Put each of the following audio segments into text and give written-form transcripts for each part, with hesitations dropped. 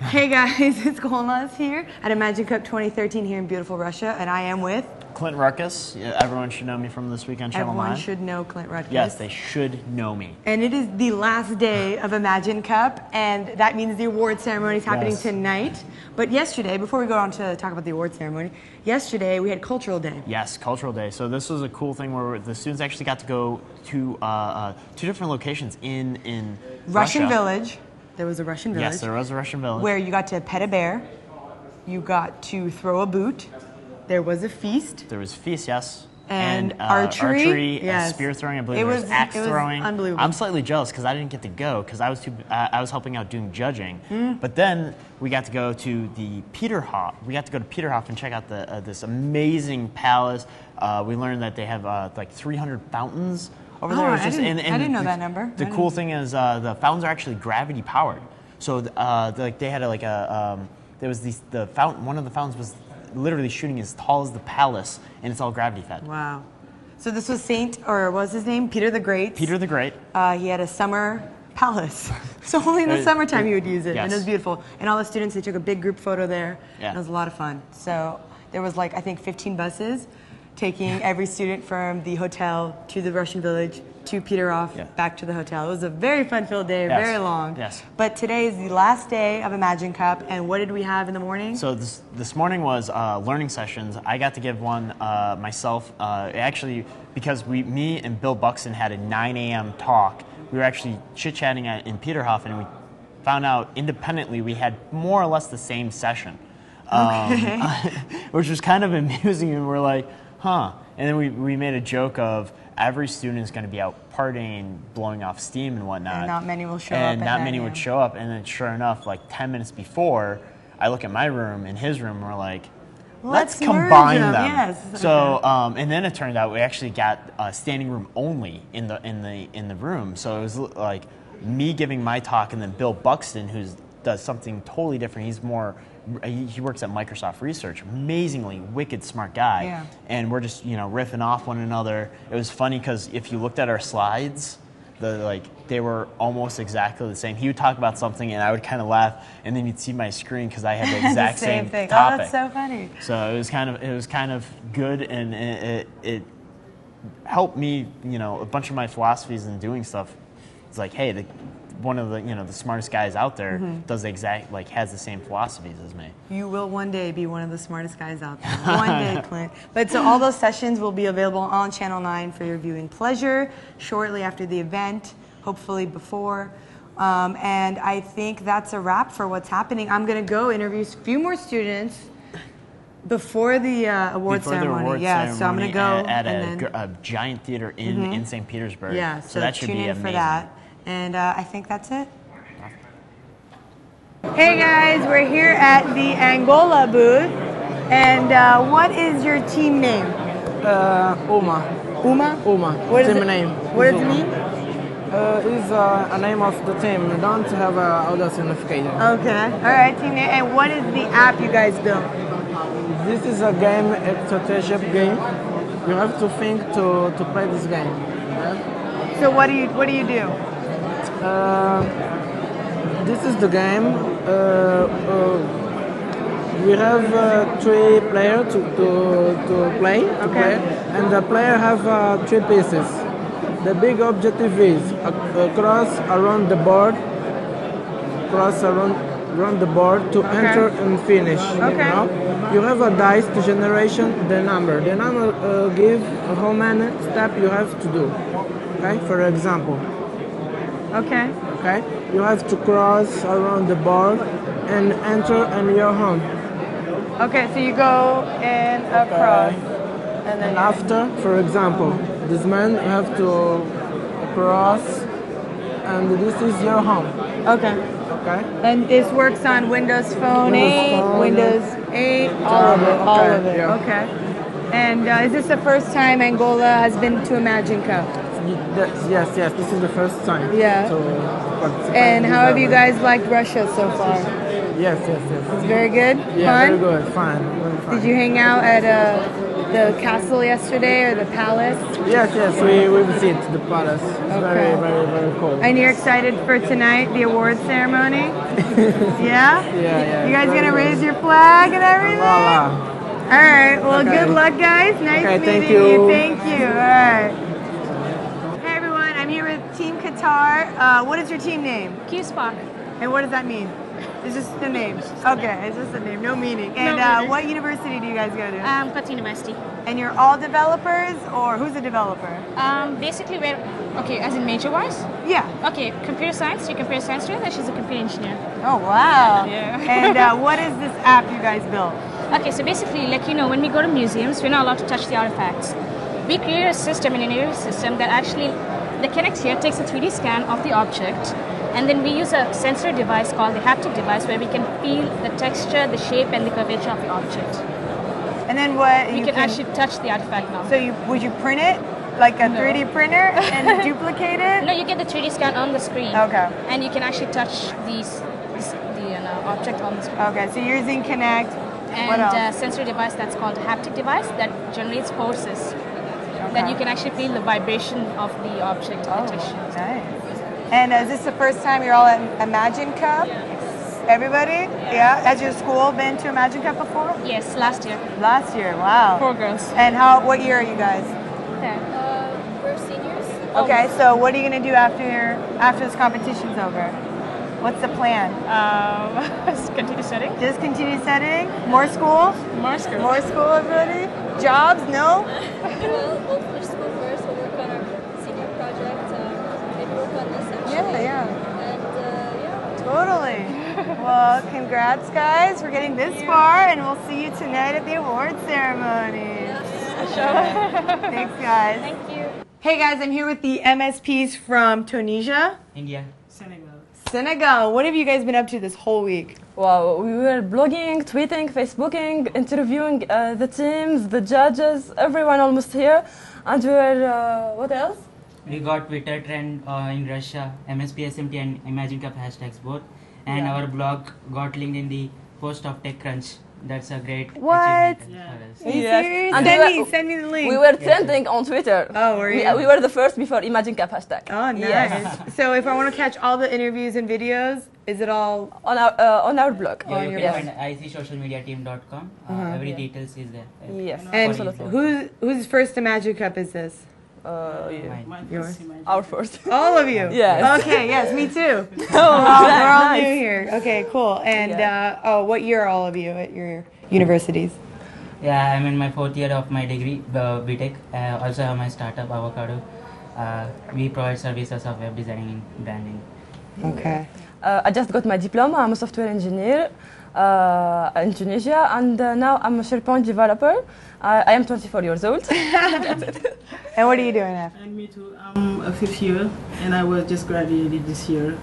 Hey guys, it's Golnaz here at Imagine Cup 2013 here in beautiful Russia, and I am with Clint Ruckus. Yeah, everyone should know me from This Week on Channel 9. Everyone should know Clint Ruckus. Yes, they should know me. And it is the last day of Imagine Cup, and that means the award ceremony is happening tonight. But yesterday, before we go on to talk about the award ceremony, yesterday we had Cultural Day. Yes, Cultural Day. So this was a cool thing where the students actually got to go to two different locations in Russian Russia. Village. There was a Russian village. Yes, there was a Russian village. Where you got to pet a bear, you got to throw a boot, there was a feast. There was a feast, yes. And archery, yes. Spear throwing, I believe there was axe throwing. Unbelievable. I'm slightly jealous because I didn't get to go because I was helping out doing judging. But then we got to go to the Peterhof. We got to go to Peterhof and check out this amazing palace. We learned that they have like 300 fountains over there. I didn't know that number. The cool thing is the fountains are actually gravity powered. So like they had there was the fountain. One of the fountains was literally shooting as tall as the palace, and it's all gravity fed. Wow. So this was what was his name? Peter the Great. Peter the Great. He had a summer palace. So only in the summertime you would use it. Yes. And it was beautiful. And all the students, they took a big group photo there. Yeah. It was a lot of fun. So there was I think 15 buses taking every student from the hotel to the Russian village to Peterhof, back to the hotel. It was a very fun-filled day, very long. Yes. But today is the last day of Imagine Cup, and what did we have in the morning? So this morning was learning sessions. I got to give one myself. Actually, because me and Bill Buxton had a 9 a.m. talk, we were actually chit-chatting in Peterhof, and we found out independently we had more or less the same session, which was kind of amusing, and we're like, huh. And then we made a joke of every student is going to be out partying, blowing off steam and whatnot. And not many will show up. And not many would show up. And then sure enough, like 10 minutes before, I look at my room and his room, and we're like, let's combine them. Yes. So, and then it turned out we actually got standing room only in the room. So it was like me giving my talk, and then Bill Buxton, who does something totally different. He works at Microsoft Research. Amazingly wicked smart guy. Yeah. And we're just riffing off one another. It was funny because if you looked at our slides, they were almost exactly the same. He would talk about something and I would kind of laugh, and then you'd see my screen because I had the exact same thing. topic. Oh, that's so funny. So it was kind of good, and it helped me. A bunch of my philosophies in doing stuff. It's like, hey, one of the smartest guys out there does has the same philosophies as me. You will one day be one of the smartest guys out there. One day, Clint. But so all those sessions will be available on Channel 9 for your viewing pleasure shortly after the event, hopefully before. And I think that's a wrap for what's happening. I'm going to go interview a few more students before the award ceremony. So I'm going to go at a giant theater in St. Petersburg. Yeah, so that should tune be in amazing. for that. And I think that's it. Hey guys, we're here at the Angola booth. And what is your team name? UMA. UMA? UMA. What is team name. What does it mean? Is a name of the team. We don't have other signification. Okay. All right, team name. And what is the app you guys built? This is a game, a strategic game. You have to think to play this game. Yeah? So what do you do? This is the game. We have 3 players to play. And the player have 3 pieces. The big objective is cross around the board. Cross around the board to enter and finish. You have a dice to generation the number. The number give how many steps you have to do. Okay, for example. Okay. You have to cross around the board and enter in your home. Okay, so you go and across. And then after, for example, this man you have to cross, and this is your home. Okay. And this works on Windows Phone 8, Windows 8, all of it. Yeah. Okay. And is this the first time Angola has been to Imagine Cup? Yes, this is the first time. Yeah. And how have you guys liked Russia so far? Yes. It's very good? Yeah, Fun? very good, fun. Did you hang out at the castle yesterday or the palace? Yes, we visit the palace. It's very cool. And you're excited for tonight, the award ceremony? Yeah? Yeah. You guys gonna raise your flag and everything? Voila. All right. Well, Okay. good luck, guys. Nice Okay, meeting thank you. Thank you. All right. Hey, everyone. I'm here with Team Qatar. What is your team name? Q-Spark. And what does that mean? It's just the name. Okay, it's just a name, no meaning. And meaning. what university do you guys go to? Qatar University. And you're all developers, or who's a developer? Basically, we're okay. As in major-wise. Yeah. Okay, computer science. You're a computer science student, and she's a computer engineer. Oh wow. Yeah. And what is this app you guys built? Okay, so basically, like when we go to museums, we're not allowed to touch the artifacts. We create a system, an innovative system that actually, the Kinect here takes a 3D scan of the object, and then we use a sensor device called the haptic device, where we can feel the texture, the shape, and the curvature of the object. And then what? We can actually touch the artifact now. So would you print it like a 3D printer and duplicate it? No, you get the 3D scan on the screen. Okay. And you can actually touch the object on the screen. Okay, so you're using Kinect. What And else? a sensor device that's called haptic device that generates pulses. That you can actually feel the vibration of the object, the texture. Nice. And is this the first time you're all at Imagine Cup? Everybody? Yeah? Has your school been to Imagine Cup before? Yes, last year. Last year, wow. 4 girls. And what year are you guys? We're seniors. Okay, so what are you going to do after this competition's over? What's the plan? Continue studying. Just continue studying? More school? More school. More school, everybody? Jobs? No? We'll finish school first. We'll work on our senior project. Maybe work on this actually. Yeah. And yeah. Totally. Well, congrats, guys, for getting this far, and we'll see you tonight at the award ceremony. Thanks, guys. Thank you. Hey, guys, I'm here with the MSPs from Tunisia. India. Senegal. What have you guys been up to this whole week? Wow, we were blogging, tweeting, Facebooking, interviewing the teams, the judges, everyone almost here. And we were, what else? We got Twitter trend in Russia, MSP SMT and Imagine Cup hashtags both. And our blog got linked in the post of TechCrunch. That's a great What? achievement for us. Are you Yes. serious? And Send me the link. We were trending on Twitter. Oh, were you? We were the first before Imagine Cup hashtag. Oh, nice. Yes. So if I want to catch all the interviews and videos, is it all? On our blog. Yeah, you your can blog. find icsocialmediateam.com. Every details is there. Yes, And absolutely. whose first Imagine Cup is this? Yeah. Mine. Yours. Our first. All of you? Yes. Okay, yes, me too. Oh, We're all nice. new here. Okay, cool. And what year are all of you at your universities? Yeah, I'm in my 4th year of my degree, BTech. Also have my startup, Avocado. We provide services of web designing and branding. Okay. I just got my diploma. I'm a software engineer in Tunisia, and now I'm a SharePoint developer. I am 24 years old. And what are you doing now? And me too. I'm a 5th year, and I was just graduated this year.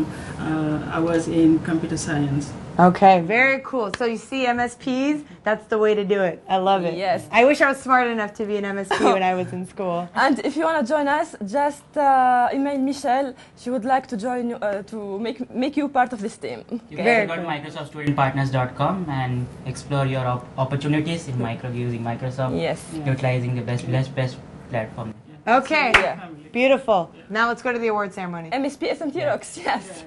I was in computer science. Okay, very cool. So you see MSPs, that's the way to do it. I love it. Yes. I wish I was smart enough to be an MSP when I was in school. And if you want to join us, just email Michelle. She would like to join you, to make you part of this team. You can Very go to cool. microsoftstudentpartners.com and explore your opportunities in using Microsoft, Yes. utilizing the best platform. Okay, Yeah. beautiful. Now let's go to the award ceremony. MSP SMT rocks. Yes.